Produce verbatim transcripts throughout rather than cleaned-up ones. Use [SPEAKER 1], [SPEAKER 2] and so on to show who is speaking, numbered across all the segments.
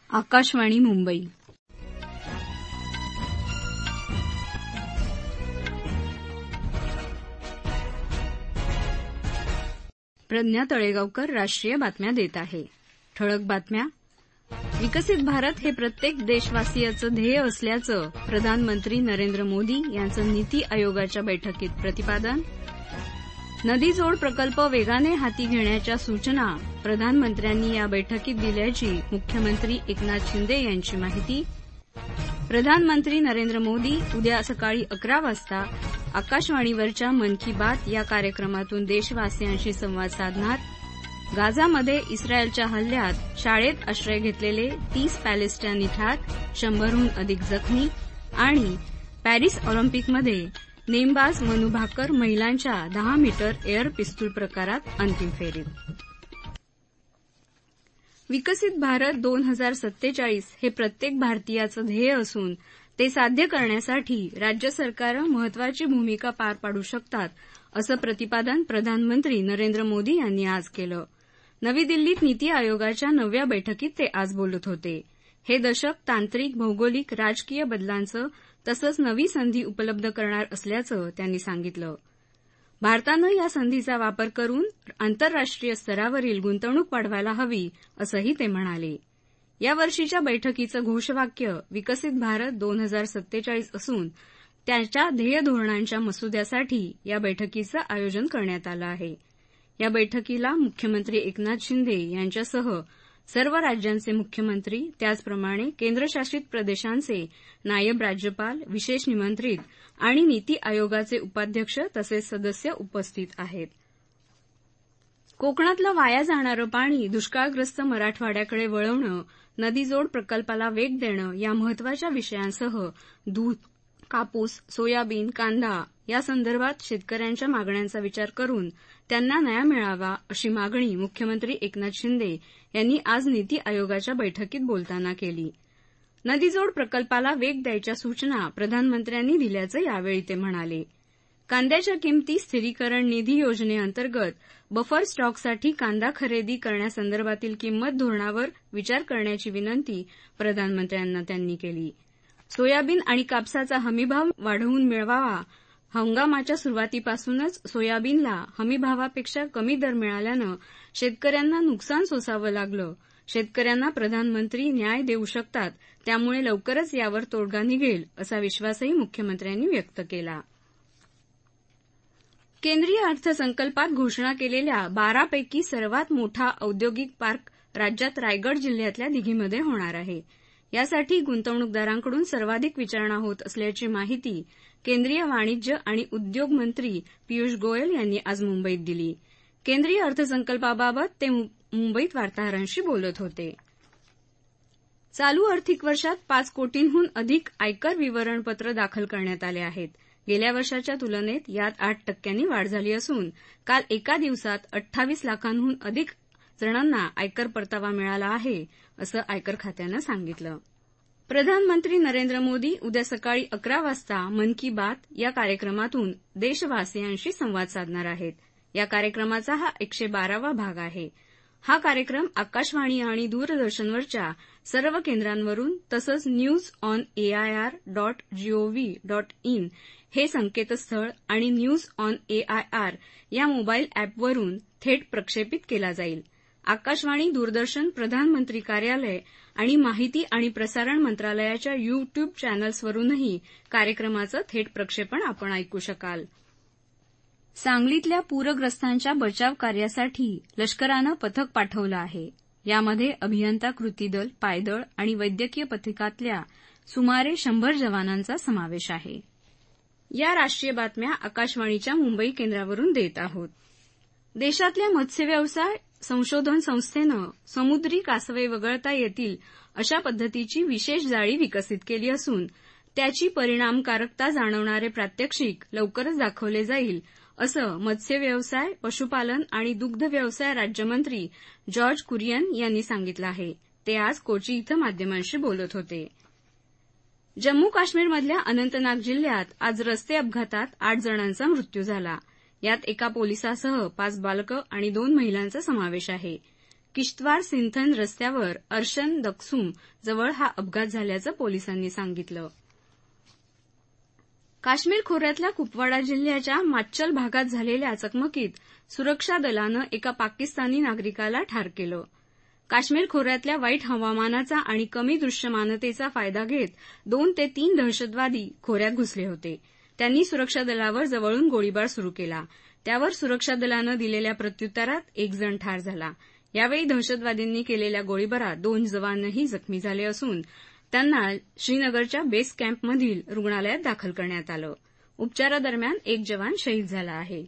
[SPEAKER 1] आकाशवाणी मुंबई. प्रज्ञा तळेगावकर राष्ट्रीय बातम्या देत आहे. ठळक बातम्या. विकसित भारत हे प्रत्येक देशवासियाचं ध्येय असल्याचं प्रधानमंत्री नरेंद्र मोदी यांचं नीती आयोगाच्या बैठकीत प्रतिपादन. नदी जोड प्रकल्प वेगाने हाती घेण्याच्या सूचना प्रधानमंत्र्यांनी या बैठकीत दिल्याची मुख्यमंत्री एकनाथ शिंदे यांची माहिती. प्रधानमंत्री नरेंद्र मोदी उद्या सकाळी अकरा वाजता आकाशवाणीवरच्या मन की बात या कार्यक्रमातून देशवासियांशी संवाद साधणार. गाझामध्ये इस्रायलच्या हल्ल्यात शाळेत आश्रय घेतलेले तीस पॅलेस्टायनी ठार, शंभरहून अधिक जखमी. आणि पॅरिस ऑलिम्पिकमध्ये नेमबाज मनू भाकर महिलांच्या दहा मीटर एअर पिस्तूल प्रकारात अंतिम फेरीत. विकसित भारत दोन हजार सत्तेचाळीस हे प्रत्येक भारतीयाचं ध्येय असून ते साध्य करण्यासाठी राज्य सरकारं महत्वाची भूमिका पार पाडू शकतात, असं प्रतिपादन प्रधानमंत्री नरेंद्र मोदी यांनी आज केलं. नवी दिल्लीत नीती आयोगाच्या नवव्या बैठकीत ते आज बोलत होते. हे दशक तांत्रिक, भौगोलिक, राजकीय बदलांचं तसंच नवी संधी उपलब्ध करणार असल्याचं त्यांनी सांगितलं. भारतानं या संधीचा वापर करून आंतरराष्ट्रीय स्तरावरील गुंतवणूक वाढवायला हवी, असंही ते म्हणाले. या वर्षीच्या बैठकीचं घोषवाक्य विकसित भारत दोन हजार सत्तेचाळीस असून त्याच्या ध्येय धोरणांच्या मसुद्यासाठी या बैठकीचं आयोजन करण्यात आलं आहे. या बैठकीला मुख्यमंत्री एकनाथ शिंदे यांच्यासह सर्व राज्यांचे मुख्यमंत्री, त्याचप्रमाणे केंद्रशासित प्रदेशांचे नायब राज्यपाल, विशेष निमंत्रित आणि नीती आयोगाचे उपाध्यक्ष तसेच सदस्य उपस्थित आहेत. कोकणातलं वाया जाणारं पाणी दुष्काळग्रस्त मराठवाड्याकडे वळवणं, नदीजोड प्रकल्पाला वेग देणं या महत्वाच्या विषयांसह दूध, कापूस, सोयाबीन, कांदा यासंदर्भात शेतकऱ्यांच्या मागण्यांचा विचार करून त्यांना न्याय मिळावा, अशी मागणी मुख्यमंत्री एकनाथ शिंदे यांनी आज नीती आयोगाच्या बैठकीत बोलताना केली. नदीजोड प्रकल्पाला वेग द्यायच्या सूचना प्रधानमंत्र्यांनी दिल्याचं यावेळी ते म्हणाले. कांद्याच्या किंमती स्थिरीकरण निधी योजनेअंतर्गत बफर स्टॉकसाठी कांदा खरेदी करण्यासंदर्भातील किंमत धोरणावर विचार करण्याची विनंती प्रधानमंत्र्यांना त्यांनी केली. सोयाबीन आणि कापसाचा हमीभाव वाढवून मिळवावा. हंगामाच्या सुरुवातीपासूनच सोयाबीनला हमीभावापेक्षा कमी दर मिळाल्यानं शेतकऱ्यांना नुकसान सोसावं लागलं. शेतकऱ्यांना प्रधानमंत्री न्याय देऊ शकतात, त्यामुळे लवकरच यावर तोडगा निघेल, असा विश्वासही मुख्यमंत्र्यांनी व्यक्त केला. केंद्रीय अर्थसंकल्पात घोषणा केलेल्या बारापैकी सर्वात मोठा औद्योगिक पार्क राज्यात रायगड जिल्ह्यातल्या दिघीमध्ये होणार आहे. यासाठी गुंतवणूकदारांकडून सर्वाधिक विचारणा होत असल्याची माहिती केंद्रीय वाणिज्य आणि उद्योग मंत्री पियुष गोयल यांनी आज मुंबईत दिली. केंद्रीय अर्थसंकल्पाबाबत ते मुंबईत वार्ताहरांशी बोलत होते. चालू आर्थिक वर्षात पाच कोटींहून अधिक आयकर विवरणपत्र दाखल करण्यात आले आहेत. गेल्या वर्षाच्या तुलनेत यात आठ टक्क्यांनी वाढ झाली असून काल एका दिवसात अठ्ठावीस लाखांहून अधिक जणांना आयकर परतावा मिळाला आहे, असं आयकर खात्यानं सांगितलं. प्रधानमंत्री नरेंद्र मोदी उद्या सकाळी अकरा वाजता मन की बात या कार्यक्रमातून देशवासियांशी संवाद साधणार आहेत. या कार्यक्रमाचा हा एकशे बारावा भाग आहे. हा कार्यक्रम आकाशवाणी आणि दूरदर्शनवरच्या सर्व केंद्रांवरून तसंच news on AIR dot gov dot in हे संकेतस्थळ आणि न्यूज ऑन एआयआर या मोबाईल अॅपवरून थेट प्रक्षेपित केला जाईल. आकाशवाणी, दूरदर्शन, प्रधानमंत्री कार्यालय आणि माहिती आणि प्रसारण मंत्रालयाच्या युट्यूब चॅनल्सवरूनही कार्यक्रमाचं थेट प्रक्षेपण आपण ऐकू शकाल. सांगलीतल्या पूरग्रस्तांच्या बचाव कार्यासाठी लष्करानं पथक पाठवलं आहे. यामध्ये अभियंता कृती दल, पायदळ आणि वैद्यकीय पथकातल्या सुमारे शंभर जवानांचा समावेश आहे. या राष्ट्रीय बातम्या आकाशवाणीच्या मुंबई केंद्रावरून देत आहोत. देशातल्या मत्स्यव्यवसाय संशोधन संस्थेनं समुद्री कासवे वगळता येतील अशा पद्धतीची विशेष जाळी विकसित केली असून त्याची परिणामकारकता जाणवणारे प्रात्यक्षिक लवकरच दाखवले जाईल, असं मत्स्यव्यवसाय, पशुपालन आणि दुग्ध व्यवसाय राज्यमंत्री जॉर्ज कुरियन यांनी सांगितलं आहे. ते आज कोची इथं माध्यमांशी बोलत होते. जम्मू काश्मीरमधल्या अनंतनाग जिल्ह्यात आज रस्ते अपघातात आठ जणांचा मृत्यू झाला. यात एका पोलिसासह पाच बालकं आणि दोन महिलांचा समावेश आहे. किश्तवार सिंथन रस्त्यावर अर्शन दक्सुम जवळ हा अपघात झाल्याचं पोलिसांनी सांगितलं. काश्मीर खोऱ्यातल्या कुपवाडा जिल्ह्याच्या माच्चल भागात झालेल्या चकमकीत सुरक्षा दलानं एका पाकिस्तानी नागरिकाला ठार केलं. काश्मीर खोऱ्यातल्या वाईट हवामानाचा आणि कमी दृश्यमानतेचा फायदा घेत दोन ते तीन दहशतवादी खोऱ्यात घुसले होते. त्यांनी सुरक्षा दलावर जवळून गोळीबार सुरू केला. त्यावर सुरक्षा दलानं दिलेल्या प्रत्युत्तरात एक जण ठार झाला. यावेळी दहशतवाद्यांनी केलेल्या गोळीबारात दोन जवानही जखमी झाले असून त्यांना श्रीनगरच्या बेस कॅम्पमधील रुग्णालयात दाखल करण्यात आलं. उपचारादरम्यान एक जवान शहीद झाला आहे.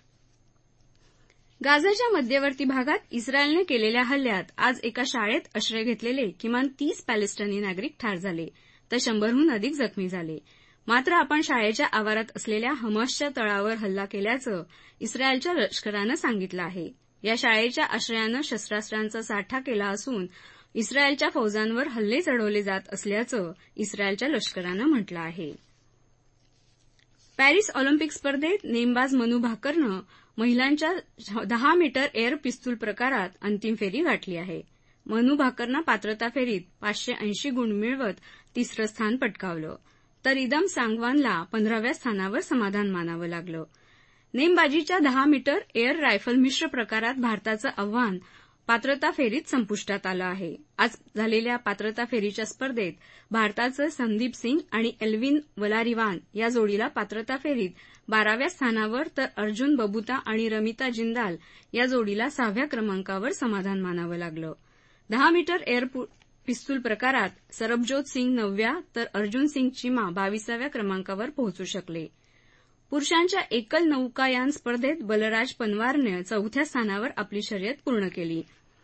[SPEAKER 1] गाझाच्या मध्यवर्ती भागात इस्रायलने केलेल्या हल्ल्यात आज एका शाळेत आश्रय घेतलेले किमान तीस पॅलेस्टाईनी नागरिक ठार झाले तर शंभरहून अधिक जखमी झाले. मात्र आपण शाळेच्या आवारात असलेल्या हमासच्या तळावर हल्ला केल्याचं इस्रायलच्या लष्करानं सांगितलं आहे. या शाळेच्या आश्रयानं शस्त्रास्त्रांचा साठा केला असून इस्रायलच्या फौजांवर हल्ले चढवले जात असल्याचं इस्रायलच्या लष्करानं म्हटलं आहे. पॅरिस ऑलिम्पिक स्पर्धेत नेमबाज मनू भाकरनं महिलांच्या दहा मीटर एअर पिस्तूल प्रकारात अंतिम फेरी गाठली आहे. मनू भाकरनं पात्रता फेरीत पाचशे ऐंशी गुण मिळवत तिसरं स्थान पटकावलं तर इदम सांगवानला पंधराव्या स्थानावर समाधान मानावं लागलं. नेमबाजीच्या दहा मीटर एअर रायफल मिश्र प्रकारात भारताचं आव्हान पात्रता फेरीत संपुष्टात आलं आहे. आज झालेल्या पात्रता फेरीच्या स्पर्धेत भारताचं संदीप सिंग आणि एल्विन वलारिवान या जोडीला पात्रता फेरीत बाराव्या स्थानावर तर अर्जुन बबुता आणि रमिता जिंदाल या जोडीला सहाव्या क्रमांकावर समाधान मानावं लागलं. दहा मीटर एअर पिस्तूल प्रकारात सरबजोत सिंग नवव्या तर अर्जुन सिंग चिमा बावीसाव्या क्रमांकावर पोहोचू शकले. पुरुषांच्या एकल नौकायान स्पर्धेत बलराज पनवारनं चौथ्या स्थानावर आपली शर्यत पूर्ण केली.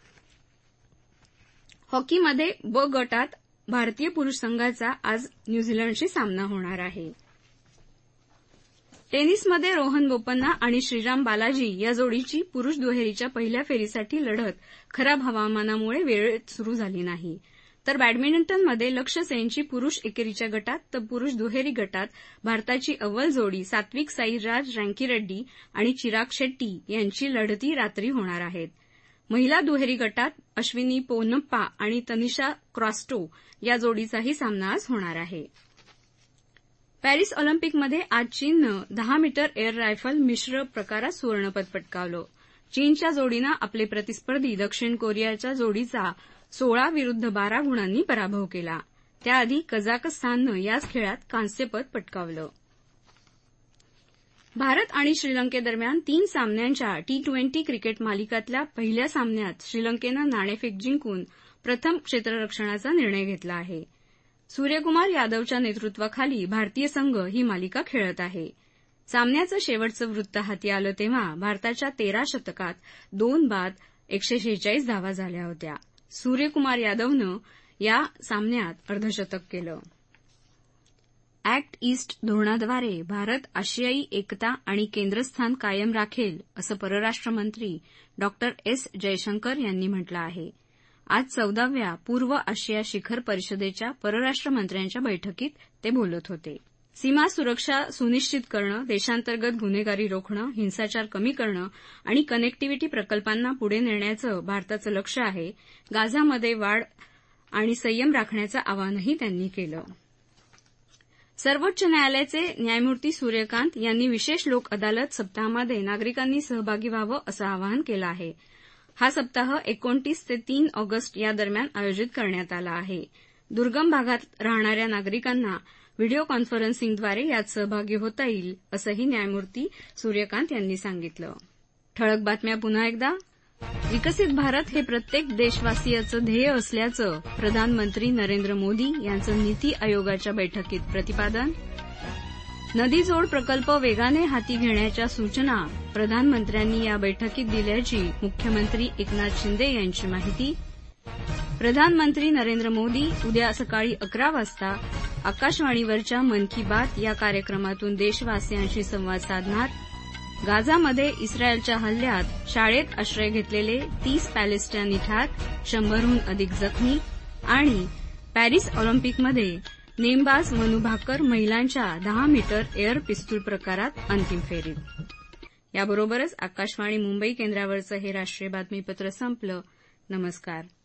[SPEAKER 1] हॉकीमध्ये ब गटात भारतीय पुरुष संघाचा आज न्यूझीलंडशी सामना होणार आहे. टेनिसमध्ये रोहन बोपन्ना आणि श्रीराम बालाजी या जोडीची पुरुष दुहेरीच्या पहिल्या फेरीसाठी लढत खराब हवामानामुळे वेळेत सुरू झाली नाही. तर बॅडमिंटनमध्ये लक्ष्य सेनची पुरुष एकेरीच्या गटात तर पुरुष दुहेरी गटात भारताची अव्वल जोडी सात्विक साईराज रँकीरेड्डी आणि चिराग शेट्टी यांची लढती रात्री होणार आहेत. महिला दुहेरी गटात अश्विनी पोनप्पा आणि तनिषा क्रॉस्टो या जोडीचाही सामना आज होणार आहे. पॅरिस ऑलिम्पिकमध्ये आज चीननं दहा मीटर एअर रायफल मिश्र प्रकारात सुवर्णपद पटकावलं. चीनच्या जोडीनं आपले प्रतिस्पर्धी दक्षिण कोरियाच्या जोडीचा सोळा विरुद्ध बारा गुणांनी पराभव केला. त्याआधी कझाकस्ताननं याच खेळात कांस्यपद पटकावलं. भारत आणि श्रीलंकेदरम्यान तीन सामन्यांच्या टी ट्वेंटी क्रिकेट मालिकातल्या पहिल्या सामन्यात श्रीलंकेनं नाणेफेक जिंकून प्रथम क्षेत्ररक्षणाचा निर्णय घेतला आहे. सूर्यकुमार यादवच्या नेतृत्वाखाली भारतीय संघ ही मालिका खेळत आहे. सामन्याचं शेवटचं वृत्त हाती आलं तेव्हा भारताच्या तेरा शतकात दोन बाद एकशे शेहेचाळीस धावा झाल्या होत्या. सूर्यकुमार यादवनं या सामन्यात अर्धशतक केलं. अॅक्ट ईस्ट धोरणाद्वारे भारत आशियाई एकता आणि केंद्रस्थान कायम राखेल असं परराष्ट्र मंत्री डॉ एस जयशंकर यांनी म्हटलं आहे. आज चौदाव्या पूर्व आशिया शिखर परिषदेच्या परराष्ट्र मंत्र्यांच्या बैठकीत ते बोलत होते. सीमा सुरक्षा सुनिश्चित करणं, देशांतर्गत गुन्हेगारी रोखणं, हिंसाचार कमी करणं आणि कनेक्टिव्हिटी प्रकल्पांना पुढे नेण्याचं भारताचं लक्ष आहे. गाझामध्ये वाढ आणि संयम राखण्याचं आवाहनही त्यांनी केलं. सर्वोच्च न्यायालयाचे न्यायमूर्ती सूर्यकांत यांनी विशेष लोक अदालत सप्ताहामध्ये नागरिकांनी सहभागी व्हावं असं आवाहन केलं आहे. हा सप्ताह एकोणतीस ते तीन ऑगस्ट या दरम्यान आयोजित करण्यात आला आहे. दुर्गम भागात राहणाऱ्या नागरिकांना व्हिडिओ कॉन्फरन्सिंगद्वारे यात सहभागी होता येईल असंही न्यायमूर्ती सूर्यकांत यांनी सांगितलं. ठळक बातम्या पुन्हा एकदा. विकसित भारत हे प्रत्येक देशवासियाचं ध्येय असल्याचं प्रधानमंत्री नरेंद्र मोदी यांचं नीती आयोगाच्या बैठकीत प्रतिपादन. नदी जोड प्रकल्प वेगाने हाती घेण्याच्या सूचना प्रधानमंत्र्यांनी या बैठकीत दिल्याची मुख्यमंत्री एकनाथ शिंदे यांची माहिती. प्रधानमंत्री नरेंद्र मोदी उद्या सकाळी अकरा वाजता आकाशवाणीवरच्या मन की बात या कार्यक्रमातून देशवासियांशी संवाद साधणार. गाझामध्ये इस्रायलच्या हल्ल्यात शाळेत आश्रय घेतलेले तीस पॅलेस्टाईनी ठार, शंभरहून अधिक जखमी. आणि पॅरिस ऑलिम्पिकमध्ये नेमबाज मनू भाकर महिलांच्या दहा मीटर एअर पिस्तूल प्रकारात अंतिम फेरीत. याबरोबरच आकाशवाणी मुंबई केंद्रावरचं हे राष्ट्रीय बातमीपत्र संपलं. नमस्कार.